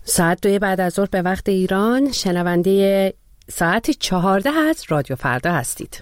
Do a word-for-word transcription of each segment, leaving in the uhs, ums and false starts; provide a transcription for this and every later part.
ساعت دوی بعد از ظهر به وقت ایران، شنونده ساعت چهارده از رادیو فردا هستید.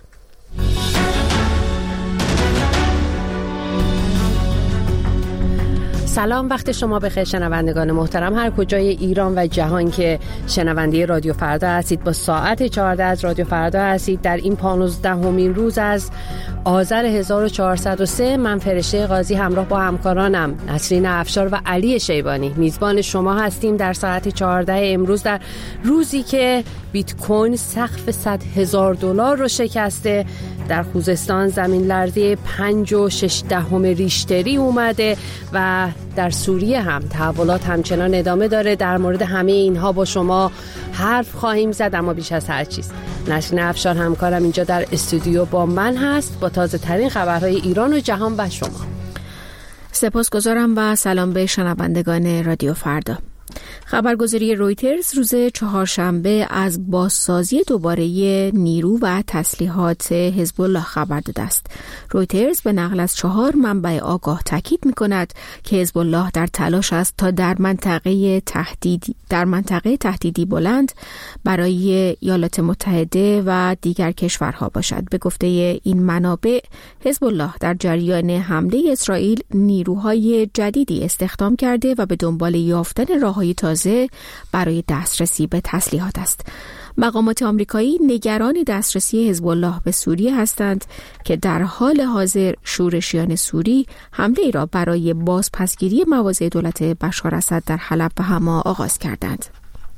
سلام، وقت شما بخیر شنوندگان محترم هر کجای ایران و جهان که شنونده رادیو فردا هستید. با ساعت چهارده از رادیو فردا هستید در این پانزدهمین روز از آذر هزار و چهارصد و سه. من فرشته قاضی همراه با همکارانم نسرین افشار و علی شیبانی میزبان شما هستیم در ساعت چهارده امروز، در روزی که بیت کوین سقف صد هزار دلار رو شکسته. در خوزستان زمین لرزه پنج و شش دهم ریشتری اومده و در سوریه هم تحولات همچنان ادامه داره. در مورد همه اینها با شما حرف خواهیم زد، اما بیش از هر چیز نسرین افشار همکارم اینجا در استودیو با من هست با تازه ترین خبرهای ایران و جهان و شما. سپاسگزارم و سلام به شنوندگان رادیو فردا. خبرگزاری رویترز روز چهارشنبه از بازسازی دوباره نیرو و تسلیحات حزب الله خبر داده است. رویترز به نقل از چهار منبع آگاه تاکید می‌کند که حزب الله در تلاش است تا در منطقه تهدیدی در منطقه تهدیدی بلند برای ایالات متحده و دیگر کشورها باشد. به گفته این منابع، حزب الله در جریان حمله اسرائیل نیروهای جدیدی استخدام کرده و به دنبال یافتن راه‌های تازه برای دسترسی به تسلیحات است. مقامات آمریکایی نگران دسترسی حزب الله به سوریه هستند که در حال حاضر شورشیان سوری حمله ای را برای بازپسگیری مواضع دولت بشار اسد در حلب و حما آغاز کردند.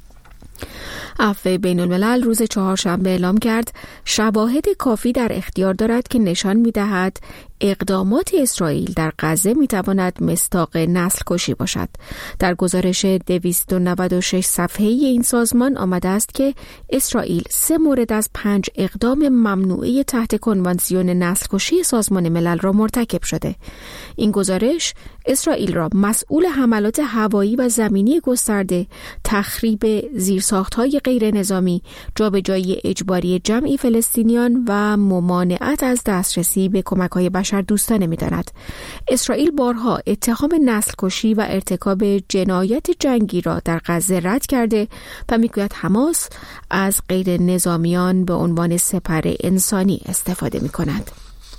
عفو بین الملل روز چهارشنبه اعلام کرد شواهد کافی در اختیار دارد که نشان می‌دهد اقدامات اسرائیل در غزه می‌تواند مصداق نسل کشی باشد. در گزارش دویست و نود و شش صفحه‌ای این سازمان آمده است که اسرائیل سه مورد از پنج اقدام ممنوعه تحت کنوانسیون نسل کشی سازمان ملل را مرتکب شده. این گزارش اسرائیل را مسئول حملات هوایی و زمینی گسترده، تخریب زیرساخت‌های غیر نظامی، جابجایی اجباری جمعی فلسطینیان و ممانعت از دسترسی به کمک‌های بشر دوستانه می‌داند. اسرائیل بارها اتهام نسل کشی و ارتکاب جنایت جنگی را در غزه رد کرده و می‌گوید حماس از غیر نظامیان به عنوان سپر انسانی استفاده می‌کند.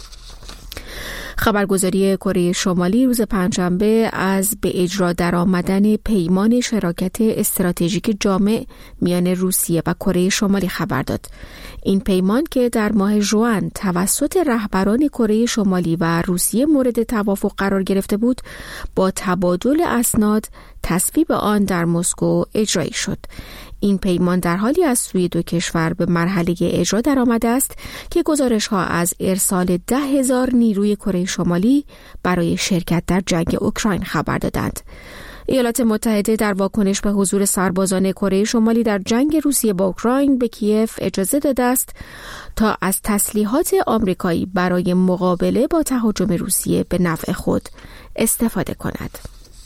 خبرگزاری کره شمالی روز پنجشنبه از به اجرا درآمدن پیمان شراکت استراتژیک جامع میان روسیه و کره شمالی خبر داد. این پیمان که در ماه ژوئن توسط رهبران کره شمالی و روسیه مورد توافق قرار گرفته بود، با تبادل اسناد تصویب آن در مسکو اجرایی شد. این پیمان در حالی از سوی دو کشور به مرحله اجرا در آمده است که گزارش‌ها از ارسال ده هزار نیروی کره شمالی برای شرکت در جنگ اوکراین خبر دادند. ایالات متحده در واکنش به حضور سربازان کره شمالی در جنگ روسیه با اوکراین به کیف اجازه داده است تا از تسلیحات آمریکایی برای مقابله با تهاجم روسیه به نفع خود استفاده کند.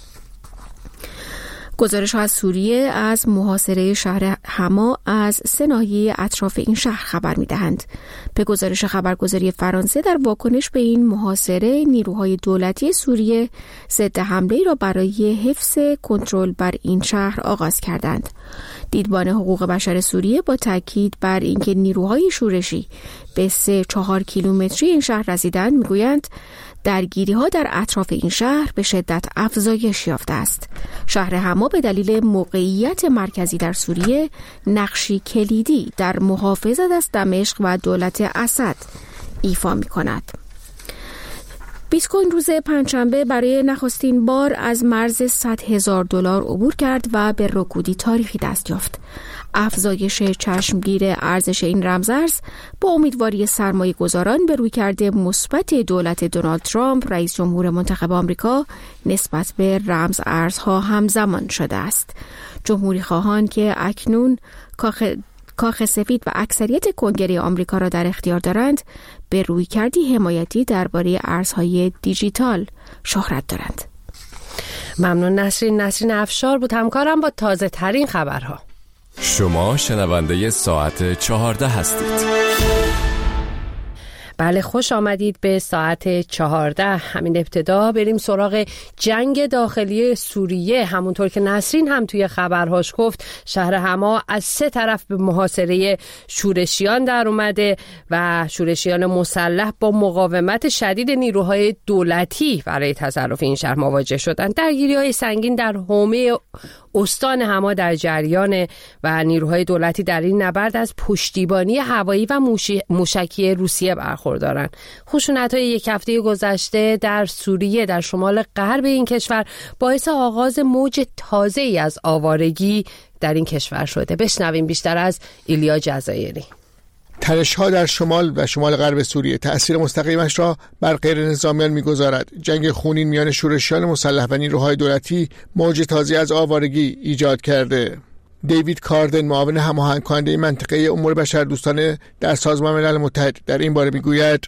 گزارش ها از سوریه از محاصره شهر حما از سه ناحیه اطراف این شهر خبر می دهند. به گزارش خبرگزاری فرانسه در واکنش به این محاصره، نیروهای دولتی سوریه ضد حمله را برای حفظ کنترل بر این شهر آغاز کردند. دیدبان حقوق بشر سوریه با تاکید بر اینکه نیروهای شورشی به سه چهار کیلومتری این شهر رسیدند میگویند درگیری ها در اطراف این شهر به شدت افزایش یافته است. شهر حما به دلیل موقعیت مرکزی در سوریه نقشی کلیدی در محافظت از دمشق و دولت اسد ایفا می کند. بیت کوین روز پنجشنبه برای نخستین بار از مرز صد هزار دلار عبور کرد و به رکودی تاریخی دست یافت. افزایش چشمگیر ارزش این رمزارز با امیدواری سرمایه گذاران به رویکرد مثبت دولت دونالد ترامپ رئیس جمهور منتخب آمریکا نسبت به رمز ارزها همزمان شده است. جمهوری خواهان که اکنون کاخ کاخ سفید و اکثریت کنگره آمریکا را در اختیار دارند، به رویکردی حمایتی درباره ارزهای دیجیتال شهرت دارند. ممنون نسرین. نسرین افشار بود همکارم با تازه ترین خبرها. شما شنونده ساعت چهارده هستید. بله، خوش آمدید به ساعت چهارده. همین ابتدا بریم سراغ جنگ داخلی سوریه. همونطور که نسرین هم توی خبرهاش گفت، شهر حما از سه طرف به محاصره شورشیان در اومده و شورشیان مسلح با مقاومت شدید نیروهای دولتی برای تصرف این شهر مواجه شدن. درگیری‌های سنگین در حومه استان حما در جریان و نیروهای دولتی در این نبرد از پشتیبانی هوایی و موشکی روسیه برخوردارن. خشونت‌های یک هفته گذشته در سوریه در شمال غرب این کشور باعث آغاز موج تازه‌ای از آوارگی در این کشور شده. بشنویم بیشتر از ایلیا جزایری. تنش‌ها در شمال و شمال غرب سوریه تأثیر مستقیمش را بر غیر نظامیان می‌گذارد. جنگ خونین میان شورشیان مسلح و نیروهای دولتی موج تازه از آوارگی ایجاد کرده. دیوید کاردن، معاون هماهنگ کننده منطقه امور بشردوستانه در سازمان ملل متحد، در این باره می‌گوید: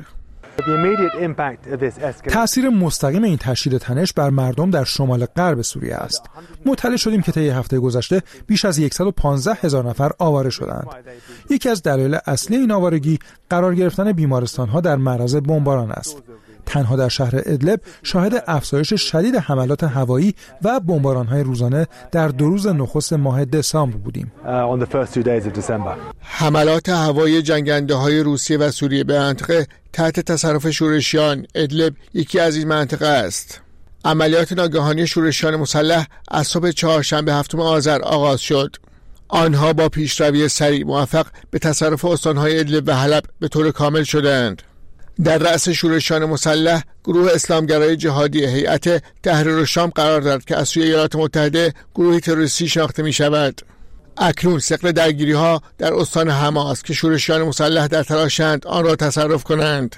تأثیر مستقیم این تشدید تنش بر مردم در شمال غرب سوریه است. مطلع شدیم که طی هفته گذشته بیش از صد و پانزده هزار نفر آواره شدند. یکی از دلایل اصلی این آوارگی قرار گرفتن بیمارستان‌ها در معرض بمباران است. تنها در شهر ادلب شاهد افزایش شدید حملات هوایی و بمباران‌های روزانه در دو روز نخست ماه دسامبر بودیم. حملات هوایی جنگنده‌های روسیه و سوریه به منطقه تحت تصرف شورشیان ادلب یکی از این مناطق است. عملیات ناگهانی شورشیان مسلح از صبح چهارشنبه هفتم آذر آغاز شد. آنها با پیشروی سریع موفق به تصرف استان‌های ادلب و حلب به طور کامل شدند. در رأس شورشیان مسلح گروه اسلامگرای جهادی هیئت تحریر الشام قرار دارد که از سوی ایالات متحده گروهی تروریستی شناخته می شود. اکنون ثقل درگیری‌ها در استان حما است که شورشیان مسلح در تلاشند آن را تصرف کنند.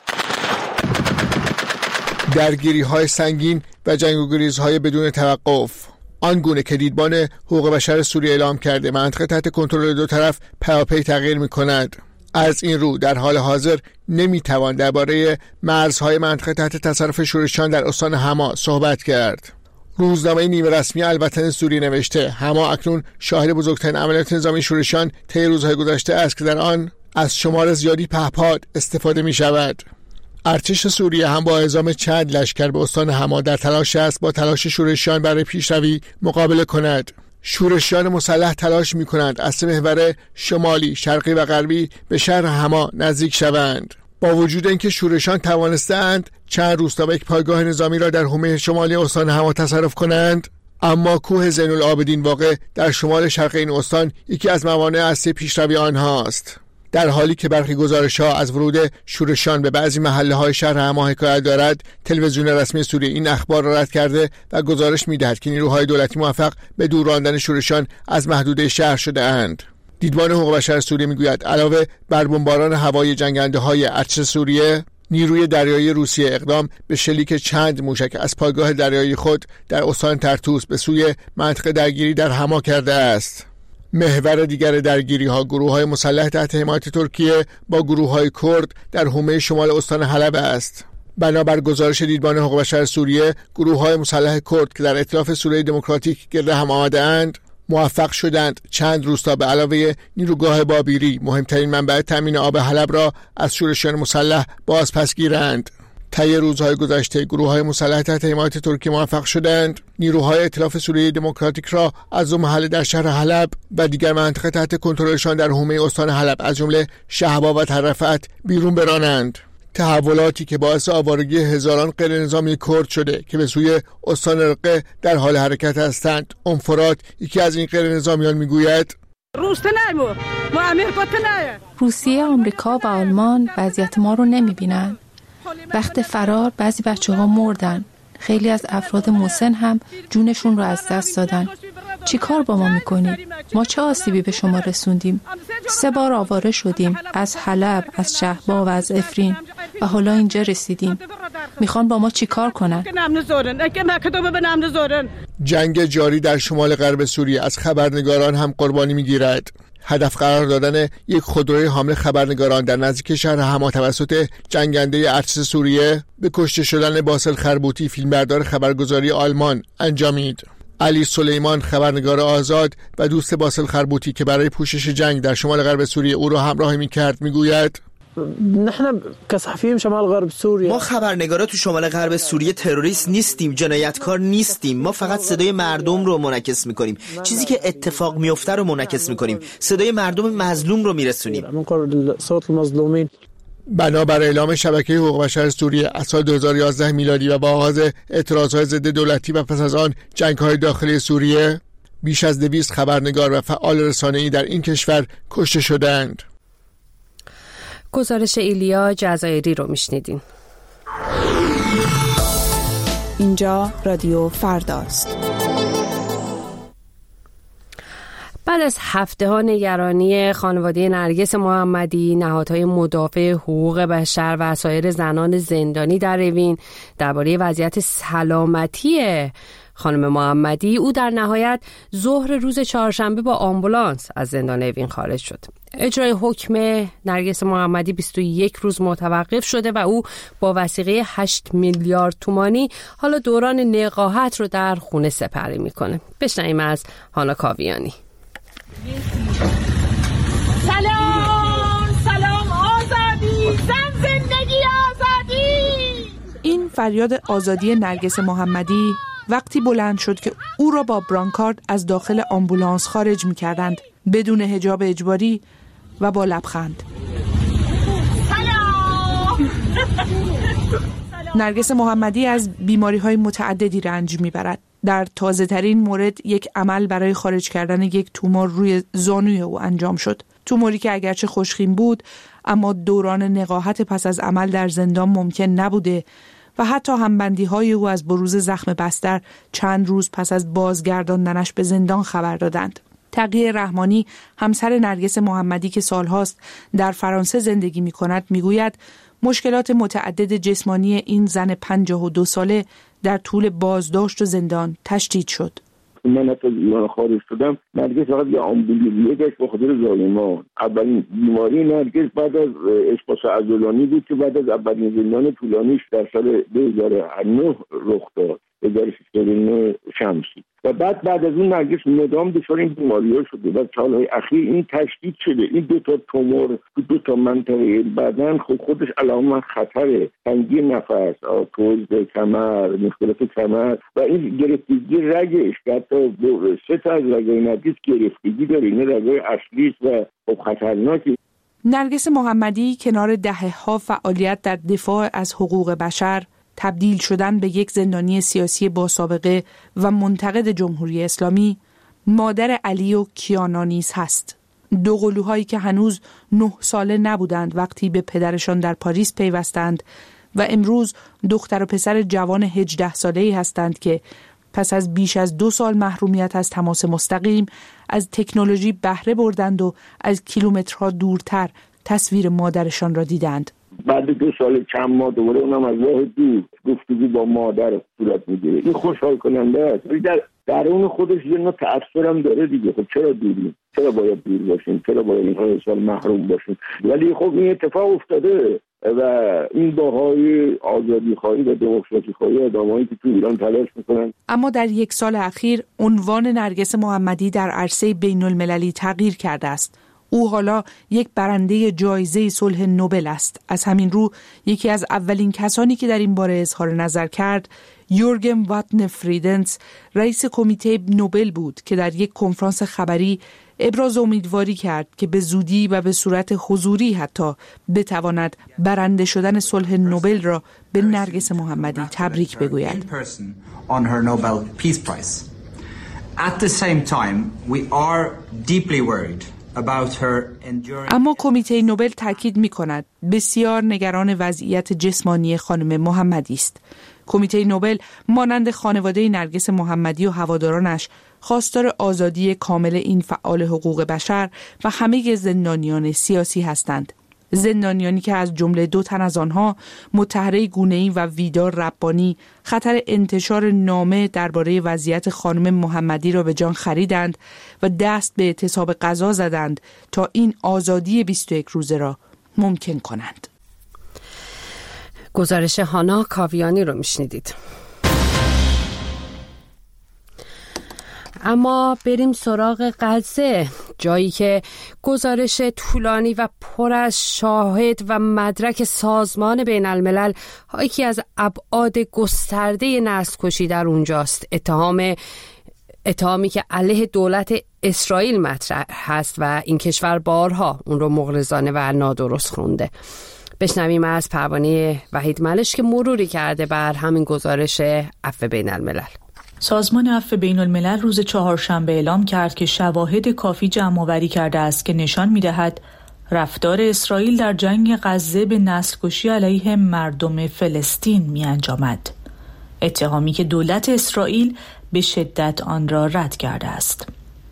درگیری‌های سنگین و جنگ و گریزهای بدون توقف، آنگونه که دیدبان حقوق بشر سوریه اعلام کرده، منطقه تحت کنترل دو طرف پیاپی تغییر می‌کند. از این رو در حال حاضر نمیتوان درباره مرزهای منطقه تحت تصرف شورشیان در استان حما صحبت کرد. روزنامه نیمه رسمی الوطن سوریه نوشته حما اکنون شاهد بزرگترین عملیات نظامی شورشیان طی روزهای گذشته است که در آن از شمار زیادی پهپاد استفاده می شود. ارتش سوریه هم با اعزام چند لشکر به استان حما در تلاش است با تلاش شورشیان برای پیشروی مقابله کند. شورشیان مسلح تلاش می کنند از سه محور شمالی، شرقی و غربی به شهر حما نزدیک شوند. با وجود اینکه شورشیان توانستند چند روستا و یک پایگاه نظامی را در حومه شمالی استان حما تصرف کنند، اما کوه زین العابدین واقع در شمال شرقی این استان یکی از موانع اصلی پیشروی آنهاست. در حالی که برخی گزارش‌ها از ورود شورشیان به بعضی محله‌های شهر حما حکایت دارد، تلویزیون رسمی سوریه این اخبار را رد کرده و گزارش می‌دهد که نیروهای دولتی موفق به دور راندن شورشیان از محدوده شهر شده اند. دیدبان حقوق بشر سوریه می‌گوید علاوه بر بمباران هوایی جنگنده‌های ارتش سوریه، نیروی دریایی روسیه اقدام به شلیک چند موشک از پایگاه دریایی خود در استان ترتوس به سوی منطقه درگیری در حما کرده است. محور دیگر درگیری ها گروه های مسلح تحت حمایت ترکیه با گروه های کرد در حومه شمال استان حلب است. بنابر گزارش دیدبان حقوق بشر سوریه، گروه های مسلح کرد که در ائتلاف سوریه دموکراتیک گرد هم آمده اند موفق شدند چند روستا به علاوه نیروگاه بابیری، مهمترین منبع تامین آب حلب را از شورشیان مسلح باز پس گیرند. طی روزهای گذشته گروه‌های مسلح تحت حمایت ترکیه موفق شدند نیروهای ائتلاف سوریه دموکراتیک را از دو محله در شهر حلب و دیگر مناطق تحت کنترلشان در حومه استان حلب از جمله شهبا و طرفت بیرون برانند. تحولاتی که باعث آوارگی هزاران غیر نظامی کرد شده که به سوی استان رقه در حال حرکت هستند. ام فرات، یکی از این غیر نظامیان، میگوید روسیه، آمریکا و آلمان وضعیت ما رو نمیبینن. وقت فرار بعضی بچه ها مردن. خیلی از افراد مسن هم جونشون رو از دست دادن. چی کار با ما میکنید؟ ما چه آسیبی به شما رسوندیم؟ سه بار آواره شدیم از حلب، از شهبا و از افرین و حالا اینجا رسیدیم. میخوان با ما چی کار کنن؟ جنگ جاری در شمال غرب سوریه از خبرنگاران هم قربانی میگیرد. هدف قرار دادن یک خودروی حامل خبرنگاران در نزدیک شهر حما توسط جنگنده ارتش سوریه به کشته شدن باسل خربوطی، فیلمبردار خبرگزاری آلمان، انجامید. علی سلیمان، خبرنگار آزاد و دوست باسل خربوطی که برای پوشش جنگ در شمال غرب سوریه او را همراهی می‌کرد، می‌گوید نحن كصحفيين شمال غرب سوريا، ما خبرنگارا تو شمال غرب سوریه تروریست نیستیم، جنایتکار نیستیم. ما فقط صدای مردم رو منعکس میکنیم، چیزی که اتفاق میفته رو منعکس میکنیم، صدای مردم مظلوم رو میرسونیم. صوت المظلومین. بنابر اعلام شبکه حقوق بشر سوریه از سال دو هزار و یازده میلادی و با آغاز اعتراضهای ضد دولتی و پس از آن جنگ‌های داخلی سوریه، بیش از دویست خبرنگار و فعال رسانه‌ای در این کشور کشته شدند. گزارش ایلیا جزایری رو میشنیدین. اینجا رادیو فرداست. بعد از هفته ها نگرانی خانواده نرگس محمدی، نهادهای مدافع حقوق بشر و سایر زنان زندانی در روین درباره وضعیت سلامتی خانم محمدی، او در نهایت ظهر روز چهارشنبه با آمبولانس از زندان اوین خارج شد. اجرای حکم نرگس محمدی بیست و یک روز متوقف شده و او با وثیقه هشت میلیارد تومانی حالا دوران نقاهت رو در خونه سپری میکنه. بشنویم از هانا کاویانی. سلام سلام آزادی، زن زندگی آزادی. این فریاد آزادی نرگس محمدی وقتی بلند شد که او را با برانکارد از داخل آمبولانس خارج می‌کردند، بدون حجاب اجباری و با لبخند. سلام. نرگس محمدی از بیماری‌های متعددی رنج می‌برد. در تازه‌ترین مورد یک عمل برای خارج کردن یک تومور روی زانوی او انجام شد. توموری که اگرچه خوشخیم بود، اما دوران نقاهت پس از عمل در زندان ممکن نبوده و حتی همبندی‌های او از بروز زخم بستر چند روز پس از بازگرداندنش به زندان خبر دادند. تقیه رحمانی، همسر نرگس محمدی که سالهاست در فرانسه زندگی می‌کند، می‌گوید مشکلات متعدد جسمانی این زن پنجاه و دو ساله در طول بازداشت و زندان تشدید شد. من حتی از ایران خارج شدم، نرگس فقط یه آمبولیه داشت به خاطر زایمان. اولین بیماری نرگس بعد از اشخاص عضلانی بود که بعد از اولین زندان طولانیش در سال دو هزار و نه رخ داد، دو هزار و نه شمسی. و بعد بعد از اون نرگس مدام دچار این بیماری‌ها شده و سالهای اخیر این تشدید شده. این دو تا تومور تو دو تا منطقه بدن خود خودش علامت خطره، تنگی نفس، آرتروز کمر، مشکلات کمر و این گرفتگی رگش که حتی سه تا از رگ‌های نرگس گرفتگی داره. این رگ‌های اصلی و خب خطرناکی. نرگس محمدی کنار دهه‌ها فعالیت در دفاع از حقوق بشر، تبدیل شدن به یک زندانی سیاسی با سابقه و منتقد جمهوری اسلامی، مادر علی و کیانا نیز هست. دو قلوهایی که هنوز نه ساله نبودند وقتی به پدرشان در پاریس پیوستند و امروز دختر و پسر جوان هجده ساله‌ای هستند که پس از بیش از دو سال محرومیت از تماس مستقیم از تکنولوژی بهره بردند و از کیلومترها دورتر تصویر مادرشان را دیدند. بعد دو سال چند ماه دوباره اونم از راه دور گفتگو با مادر صورت میگیره. این خوشحال کننده است. در درون خودش یه نوع تأثیرم داره دیگه. خب چرا دوریم؟ چرا باید دور باشیم؟ چرا باید این سال محروم باشیم؟ ولی خب این اتفاق افتاده و این باهای آزادی خواهی و دموکراسی خواهی آدمایی که تو ایران تلاش میکنن. اما در یک سال اخیر عنوان نرگس محمدی در عرصه بین المللی تغییر کرده است. او حالا یک برنده جایزه صلح نوبل است. از همین رو یکی از اولین کسانی که در این باره اظهار نظر کرد یورگن واتن فریدنس، رئیس کمیته نوبل بود که در یک کنفرانس خبری ابراز امیدواری کرد که به زودی و به صورت حضوری حتی بتواند برنده شدن صلح نوبل را به نرگس محمدی تبریک بگوید. At the same time, we are deeply worried. اما کمیته نوبل تاکید می‌کند بسیار نگران وضعیت جسمانی خانم محمدی است. کمیته نوبل مانند خانواده نرگس محمدی و هوادارانش خواستار آزادی کامل این فعال حقوق بشر و همه زندانیان سیاسی هستند. زندانیانی که از جمله دو تن از آنها مطهره گونه‌ای و ویدار ربانی خطر انتشار نامه درباره وضعیت خانم محمدی را به جان خریدند و دست به اعتصاب غذا زدند تا این آزادی بیست و یک روزه را ممکن کنند. گزارش هانا کاویانی رو میشنیدید. اما بریم سراغ غزه. جایی که گزارش طولانی و پر از شاهد و مدرک سازمان بین الملل یکی از ابعاد گسترده نسل‌کشی در اونجاست. اتهام اتهامی که علیه دولت اسرائیل مطرح هست و این کشور بارها اون رو مغرضانه و نادرست خونده. بشنویم از پروانه وحید ملش که مروری کرده بر همین گزارش عفو بین الملل. سازمان عفو بین الملل روز چهارشنبه اعلام کرد که شواهد کافی جمع‌آوری کرده است که نشان می‌دهد رفتار اسرائیل در جنگ غزه به نسل‌کشی علیه مردم فلسطین می‌انجامد. اتهامی که دولت اسرائیل به شدت آن را رد کرده است.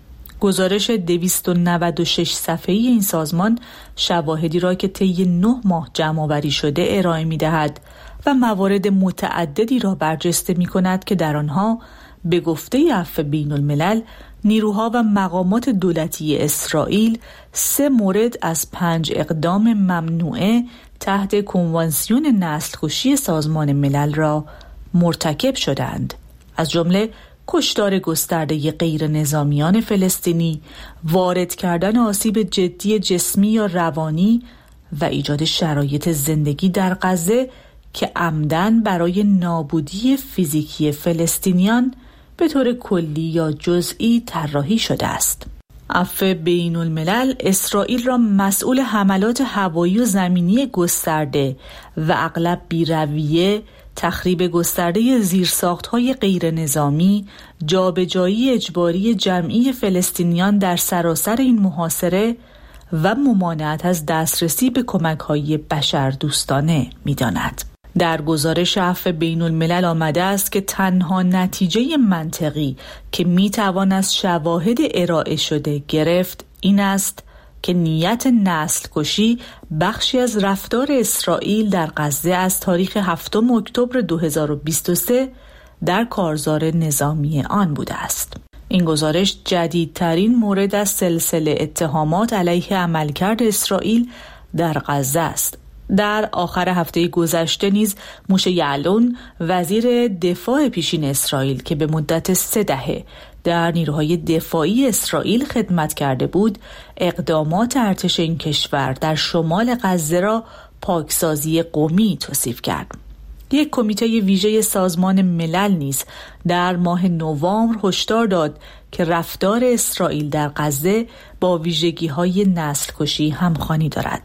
گزارش دویست و نود و شش صفحه‌ای این سازمان شواهدی را که طی نه ماه جمع‌آوری شده ارائه می‌دهد و موارد متعددی را برجسته می‌کند که در آنها به گفته عفو بین الملل نیروها و مقامات دولتی اسرائیل سه مورد از پنج اقدام ممنوعه تحت کنوانسیون نسل‌کشی سازمان ملل را مرتکب شدند، از جمله کشتار گسترده غیر نظامیان فلسطینی، وارد کردن آسیب جدی جسمی یا روانی و ایجاد شرایط زندگی در غزه که عمدن برای نابودی فیزیکی فلسطینیان به طور کلی یا جزئی طراحی شده است. عفو بین الملل اسرائیل را مسئول حملات هوایی و زمینی گسترده و اغلب بی‌رویه، تخریب گسترده زیرساخت‌های غیر نظامی، جابجایی اجباری جمعی فلسطینیان در سراسر این محاصره و ممانعت از دسترسی به کمک‌های بشردوستانه می‌داند. در گزارش عفو بین الملل آمده است که تنها نتیجه منطقی که می‌توان از شواهد ارائه شده گرفت این است که نیت نسل کشی بخشی از رفتار اسرائیل در غزه از تاریخ هفتم اکتبر دو هزار و بیست و سه در کارزار نظامی آن بوده است. این گزارش جدیدترین مورد از سلسله اتهامات علیه عملکرد اسرائیل در غزه است. در آخر هفته گذشته نیز موشه یعلون وزیر دفاع پیشین اسرائیل که به مدت سه دهه در نیروهای دفاعی اسرائیل خدمت کرده بود، اقدامات ارتش این کشور در شمال غزه را پاکسازی قومی توصیف کرد. یک کمیته ویژه سازمان ملل نیز در ماه نوامبر هشدار داد که رفتار اسرائیل در غزه با ویژگی‌های نسل‌کشی همخوانی دارد.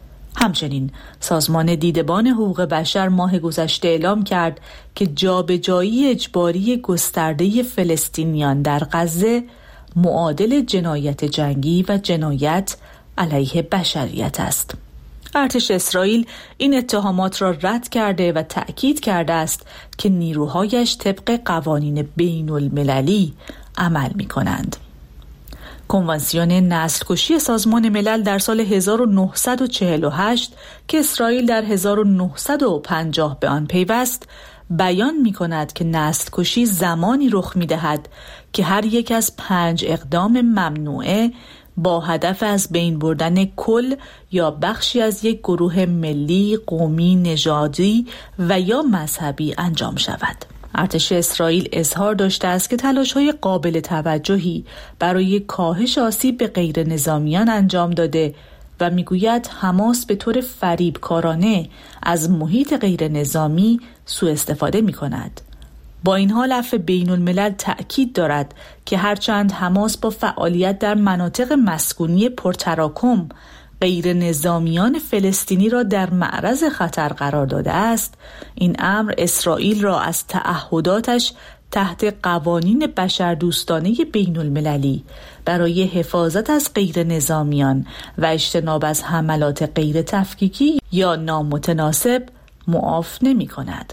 همچنین سازمان دیدبان حقوق بشر ماه گذشته اعلام کرد که جابجایی اجباری گسترده فلسطینیان در غزه معادل جنایت جنگی و جنایت علیه بشریت است. ارتش اسرائیل این اتهامات را رد کرده و تأکید کرده است که نیروهایش طبق قوانین بین المللی عمل می کنند. کنوانسیون نسل‌کشی سازمان ملل در سال هزار و نهصد و چهل و هشت که اسرائیل در هزار و نهصد و پنجاه به آن پیوست بیان می کند که نسل‌کشی زمانی رخ می دهد که هر یک از پنج اقدام ممنوعه با هدف از بین بردن کل یا بخشی از یک گروه ملی، قومی، نژادی و یا مذهبی انجام شود. ارتش اسرائیل اظهار داشته است که تلاش‌های قابل توجهی برای کاهش آسیب به غیر نظامیان انجام داده و میگوید حماس به طور فریبکارانه از محیط غیر نظامی سوء استفاده می کند. با این حال عفو بین الملل تأکید دارد که هرچند حماس با فعالیت در مناطق مسکونی پرتراکم غیر نظامیان فلسطینی را در معرض خطر قرار داده است، این امر اسرائیل را از تعهداتش تحت قوانین بشردوستانه بین المللی برای حفاظت از غیر نظامیان و اجتناب از حملات غیر تفکیکی یا نامتناسب معاف نمی کند.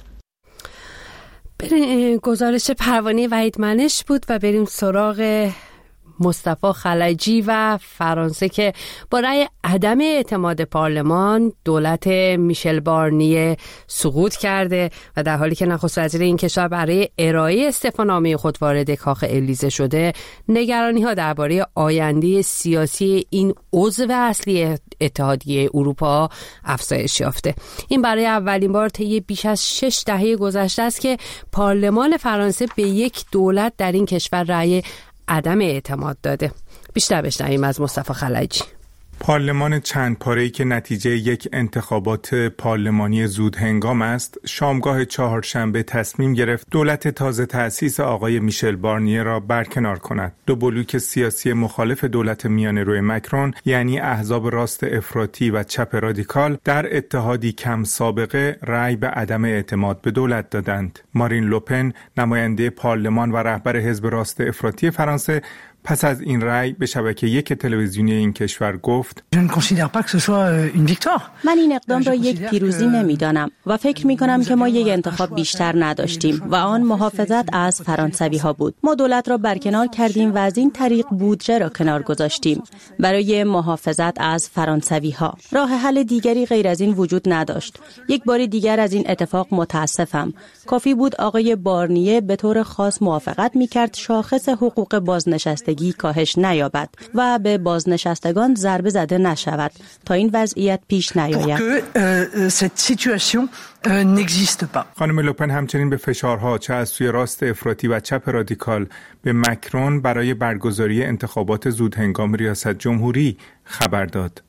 گزارش پروانه وحید منش بود و بریم سراغ مصطفی خلجی و فرانسه که با رأی عدم اعتماد پارلمان دولت میشل بارنیه سقوط کرده و در حالی که نخست وزیر این کشور برای ارائه استعفانامه خود وارد کاخ الیزه شده، نگرانی ها درباره آینده سیاسی این عضو اصلی اتحادیه اروپا افزایش یافته. این برای اولین بار طی بیش از شش دهه گذشته است که پارلمان فرانسه به یک دولت در این کشور رأی عدم اعتماد داده. بیشتر بشنویم از مصطفی خلجی. پارلمان چند پاره‌ای که نتیجه یک انتخابات پارلمانی زود هنگام است، شامگاه چهارشنبه تصمیم گرفت دولت تازه تأسیس آقای میشل بارنیه را برکنار کند. دو بلوک سیاسی مخالف دولت میانه‌رو مکرون، یعنی احزاب راست افراطی و چپ رادیکال، در اتحادی کم سابقه رأی به عدم اعتماد به دولت دادند. مارین لوپن، نماینده پارلمان و رهبر حزب راست افراطی فرانسه، پس از این رأی به شبکه یک تلویزیونی این کشور گفت: من این اقدام را یک پیروزی نمی‌دانم و فکر می‌کنم که ما یک انتخاب بیشتر نداشتیم و آن محافظت از فرانسوی‌ها بود. ما دولت را برکنار کردیم و از این طریق بودجه را کنار گذاشتیم برای محافظت از فرانسوی‌ها. راه حل دیگری غیر از این وجود نداشت. یک بار دیگر از این اتفاق متاسفم. کافی بود آقای بارنیه به طور خاص موافقت می‌کرد شاخص حقوق بازنشستگی کاهش نیابد و به بازنشستگان ضربه زده نشود تا این وضعیت پیش نیاید. خانم لوپن همچنین به فشارها چه از سوی راست افراطی و چپ رادیکال به مکرون برای برگزاری انتخابات زودهنگام ریاست جمهوری خبر داد.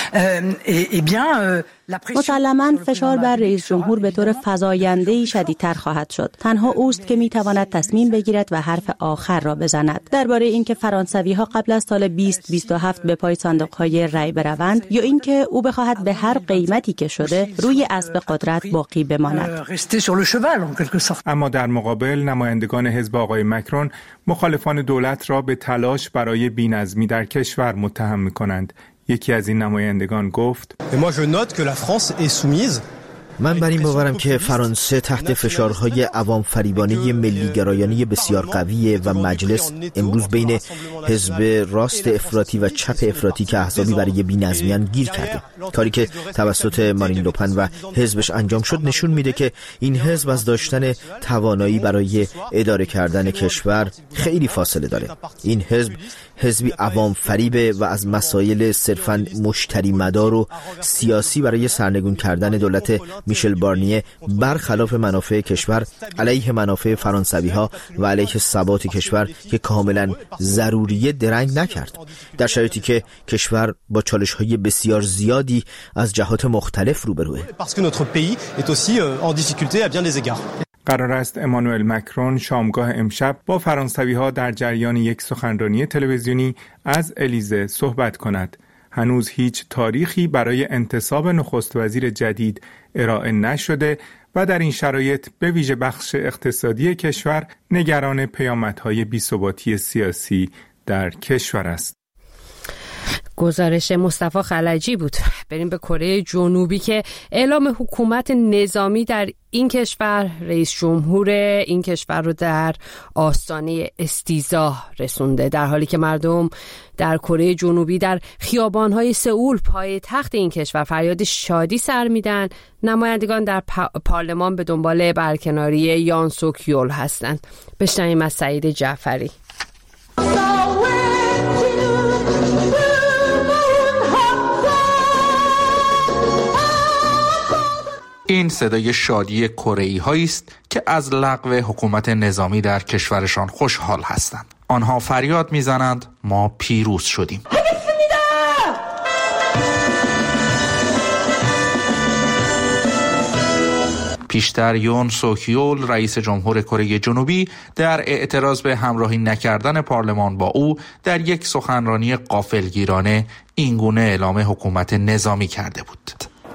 مسلماً فشار بر رئیس جمهور به طور فزاینده‌ای شدیدتر خواهد شد. تنها اوست که میتواند تصمیم بگیرد و حرف آخر را بزند درباره اینکه فرانسوی‌ها قبل از سال بیست بیست و هفت به پای صندوق‌های رأی بروند یا اینکه او بخواهد به هر قیمتی که شده روی اسب قدرت باقی بماند. اما در مقابل نمایندگان حزب آقای مکرون مخالفان دولت را به تلاش برای بی‌نظمی در کشور متهم می‌کنند. یکی از این نمایندگان گفت: من بر این باورم که فرانسه تحت فشارهای عوام فریبانه ملی گرایانه بسیار قویه و مجلس امروز بین حزب راست افراطی و چپ افراطی که احزابی برای بی‌نظمیان گیر کرده. کاری که توسط مارین لوپن و حزبش انجام شد نشون میده که این حزب از داشتن توانایی برای اداره کردن کشور خیلی فاصله داره. این حزب حزبی عوام فریبه و از مسائل صرفاً مشتری مدار و سیاسی برای سرنگون کردن دولت میشل بارنیه برخلاف منافع کشور علیه منافع فرانسوی‌ها و علیه ثبات کشور که کاملا ضروریه درنگ نکرد، در شرایطی که کشور با چالش‌های بسیار زیادی از جهات مختلف روبروه. قرار است امانوئل مکرون شامگاه امشب با فرانسوی‌ها در جریان یک سخنرانی تلویزیونی از الیزه صحبت کند. هنوز هیچ تاریخی برای انتصاب نخست وزیر جدید ارائه نشده و در این شرایط به ویژه بخش اقتصادی کشور نگران پیامدهای بی‌ثباتی سیاسی در کشور است. گزارش مصطفی خلجی بود. بریم به کره جنوبی که اعلام حکومت نظامی در این کشور رئیس جمهور این کشور رو در آستانه استیزا رسونده، در حالی که مردم در کره جنوبی در خیابان‌های سئول پایتخت این کشور فریاد شادی سر میدن. نمایندگان در پارلمان به دنبال برکناری یان سوک یول هستند. بشنویم از سعید جعفری. این صدای شادی کره‌ای هایی است که از لغو حکومت نظامی در کشورشان خوشحال هستند. آنها فریاد میزنند ما پیروز شدیم. پیشتر یون سوک یول رئیس جمهور کره جنوبی در اعتراض به همراهی نکردن پارلمان با او در یک سخنرانی غافلگیرانه اینگونه اعلام حکومت نظامی کرده بود.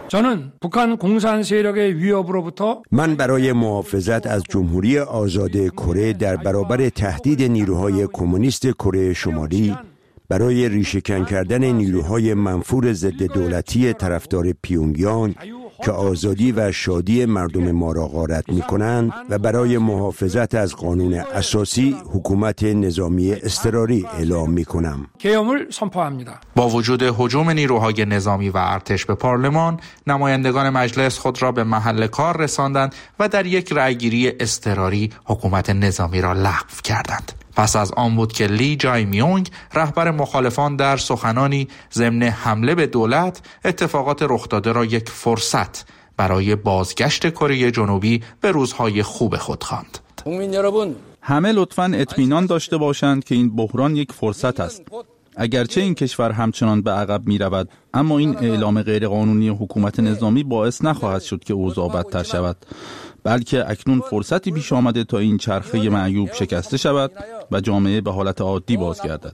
من برای محافظت از جمهوری آزاد کره در برابر تهدید نیروهای کمونیست کره شمالی، برای ریشه‌کن کردن نیروهای منفور ضد دولتی طرفدار پیونگیانگ که آزادی و شادی مردم ما را غارت می‌کنند و برای محافظت از قانون اساسی حکومت نظامی اضطراری اعلام می‌کنم. با وجود هجوم نیروهای نظامی و ارتش به پارلمان، نمایندگان مجلس خود را به محل کار رساندند و در یک رأیگیری اضطراری حکومت نظامی را لغو کردند. پس از آن بود که لی جای میونگ رهبر مخالفان در سخنانی ضمن حمله به دولت اتفاقات رخ داده را یک فرصت برای بازگشت کره جنوبی به روزهای خوب خود خواند. همه لطفاً اطمینان داشته باشند که این بحران یک فرصت است. اگرچه این کشور همچنان به عقب می رود، اما این اعلام غیرقانونی حکومت نظامی باعث نخواهد شد که اوضاع بدتر شود، بلکه اکنون فرصتی پیش آمده تا این چرخه معیوب شکسته شود و جامعه به حالت عادی بازگردد.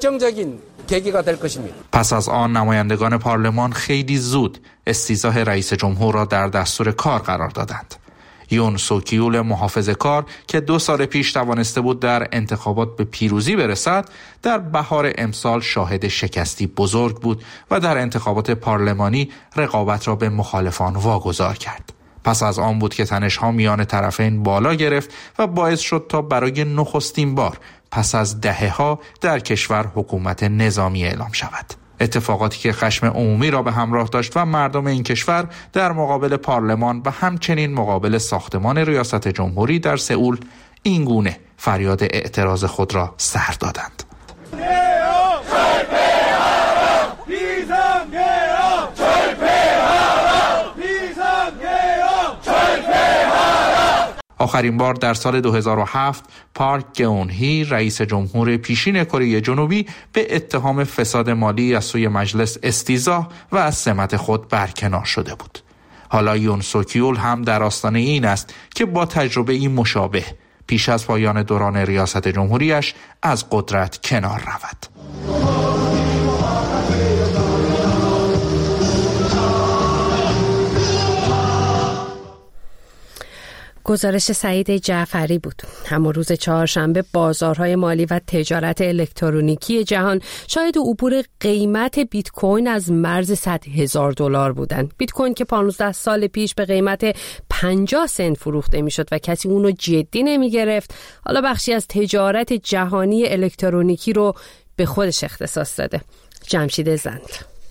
پس از آن نمایندگان پارلمان خیلی زود استیضاح رئیس جمهور را در دستور کار قرار دادند. یون سوکیول محافظه‌کار که دو سال پیش توانسته بود در انتخابات به پیروزی برسد، در بهار امسال شاهد شکستی بزرگ بود و در انتخابات پارلمانی رقابت را به مخالفان واگذار کرد. پس از آن بود که تنش‌ها میان طرفین بالا گرفت و باعث شد تا برای نخستین بار پس از دهه‌ها در کشور حکومت نظامی اعلام شود. اتفاقاتی که خشم عمومی را به همراه داشت و مردم این کشور در مقابل پارلمان و همچنین مقابل ساختمان ریاست جمهوری در سئول این گونه فریاد اعتراض خود را سر دادند. آخرین بار در سال دو هزار و هفت پارک گئون-هی رئیس جمهور پیشین کره جنوبی به اتهام فساد مالی از سوی مجلس استیضاح و از سمت خود برکنار شده بود. حالا یون سوکیول هم در آستانه این است که با تجربه این مشابه پیش از پایان دوران ریاست جمهوریش از قدرت کنار رود. گزارش سعید جعفری بود. همون روز چهارشنبه بازارهای مالی و تجارت الکترونیکی جهان شاهد عبور قیمت بیت کوین از مرز صد هزار دلار بودند. بیت کوین که پانزده سال پیش به قیمت پنجاه سنت فروخته میشد و کسی اونو جدی نمی گرفت، حالا بخشی از تجارت جهانی الکترونیکی رو به خودش اختصاص داده. جمشید زند.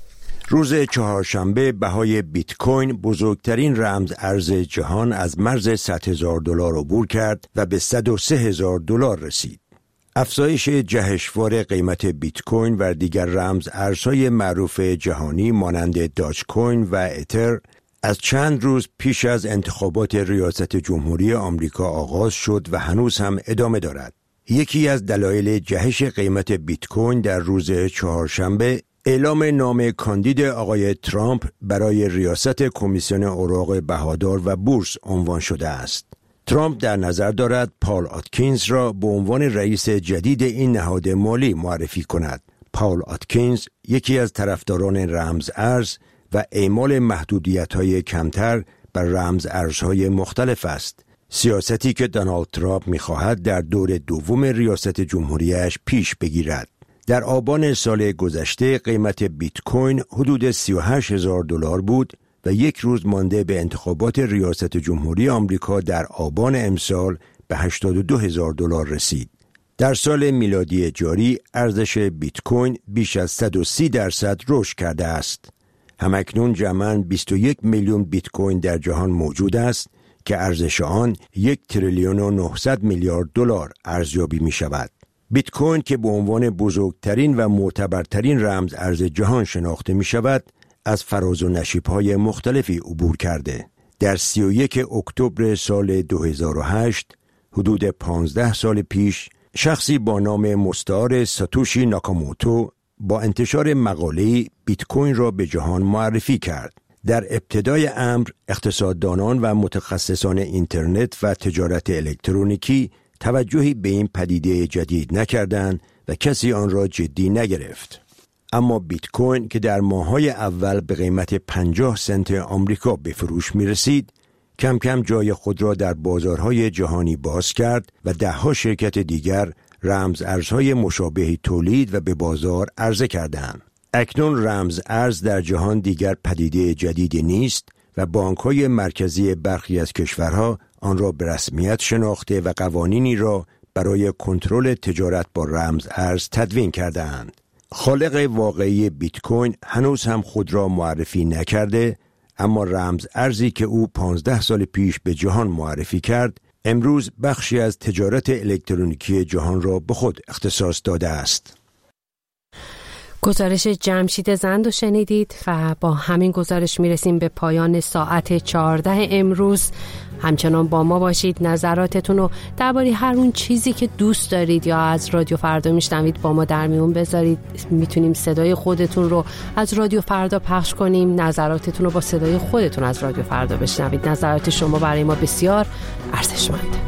روز چهارشنبه بهای بیت کوین بزرگترین رمز ارز جهان از مرز صد هزار دلار عبور کرد و به صد و سه هزار دلار رسید. افزایش جهشوار قیمت بیت کوین و دیگر رمز ارزهای معروف جهانی مانند داج کوین و اتر از چند روز پیش از انتخابات ریاست جمهوری آمریکا آغاز شد و هنوز هم ادامه دارد. یکی از دلایل جهش قیمت بیت کوین در روز چهارشنبه اعلام نام کاندید آقای ترامپ برای ریاست کمیسیون اوراق بهادار و بورس عنوان شده است. ترامپ در نظر دارد پال آتکینز را به عنوان رئیس جدید این نهاد مالی معرفی کند. پال آتکینز یکی از طرفداران رمز ارز و اعمال محدودیت‌های کمتر بر رمز ارزهای مختلف است. سیاستی که دونالد ترامپ می‌خواهد در دور دوم ریاست جمهوریش پیش بگیرد. در آبان سال گذشته قیمت بیت کوین حدود سی و هشت هزار دلار بود و یک روز مانده به انتخابات ریاست جمهوری آمریکا در آبان امسال به هشتاد و دو هزار دلار رسید. در سال میلادی جاری ارزش بیت کوین بیش از صد و سی درصد رشد کرده است. همکنون جمعاً بیست و یک میلیون بیت کوین در جهان موجود است که ارزش آن یک تریلیون و نهصد میلیارد دلار ارزیابی می شود. بیت کوین که به عنوان بزرگترین و معتبرترین رمز ارز جهان شناخته می شود، از فراز و نشیب‌های مختلفی عبور کرده. در سی و یک اکتبر سال دو هزار و هشت، حدود پانزده سال پیش، شخصی با نام مستعار ساتوشی ناکاموتو با انتشار مقاله‌ای بیت کوین را به جهان معرفی کرد. در ابتدای امر اقتصاددانان و متخصصان اینترنت و تجارت الکترونیکی توجهی به این پدیده جدید نکردند و کسی آن را جدی نگرفت. اما بیت کوین که در ماه‌های اول به قیمت پنجاه سنت آمریکا به فروش می رسید، کم کم جای خود را در بازارهای جهانی باز کرد و ده‌ها شرکت دیگر رمز ارزهای مشابهی تولید و به بازار عرضه کردند. اکنون رمز ارز در جهان دیگر پدیده جدیدی نیست و بانک‌های مرکزی برخی از کشورها آن را به رسمیت شناخته و قوانینی را برای کنترل تجارت با رمز ارز تدوین کرده‌اند. خالق واقعی بیت کوین هنوز هم خود را معرفی نکرده، اما رمز ارزی که او پانزده سال پیش به جهان معرفی کرد، امروز بخشی از تجارت الکترونیکی جهان را به خود اختصاص داده است. گزارش جمشید زند رو شنیدید و با همین گزارش میرسیم به پایان ساعت چهارده امروز همچنان با ما باشید. نظراتتون رو درباره هر اون چیزی که دوست دارید یا از رادیو فردا میشنوید با ما در میون بذارید. میتونیم صدای خودتون رو از رادیو فردا پخش کنیم، نظراتتون رو با صدای خودتون از رادیو فردا بشنوید. نظرات شما برای ما بسیار ارزشمنده.